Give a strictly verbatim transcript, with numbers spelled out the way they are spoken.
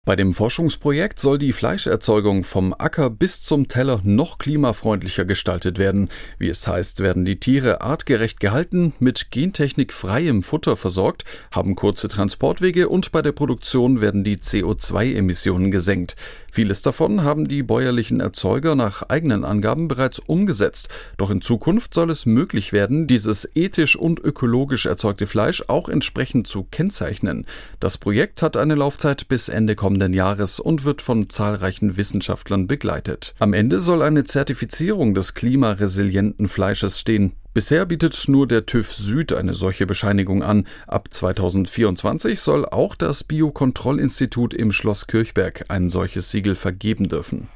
Bei dem Forschungsprojekt soll die Fleischerzeugung vom Acker bis zum Teller noch klimafreundlicher gestaltet werden. Wie es heißt, werden die Tiere artgerecht gehalten, mit gentechnikfreiem Futter versorgt, haben kurze Transportwege und bei der Produktion werden die C O zwei Emissionen gesenkt. Vieles davon haben die bäuerlichen Erzeuger nach eigenen Angaben bereits umgesetzt. Doch in Zukunft soll es möglich werden, dieses ethisch und ökologisch erzeugte Fleisch auch entsprechend zu kennzeichnen. Das Projekt hat eine Laufzeit bis Ende kommenden Jahres und wird von zahlreichen Wissenschaftlern begleitet. Am Ende soll eine Zertifizierung des klimaresilienten Fleisches stehen. Bisher bietet nur der TÜV Süd eine solche Bescheinigung an. Ab zweitausendvierundzwanzig soll auch das Biokontrollinstitut im Schloss Kirchberg ein solches Siegel vergeben dürfen.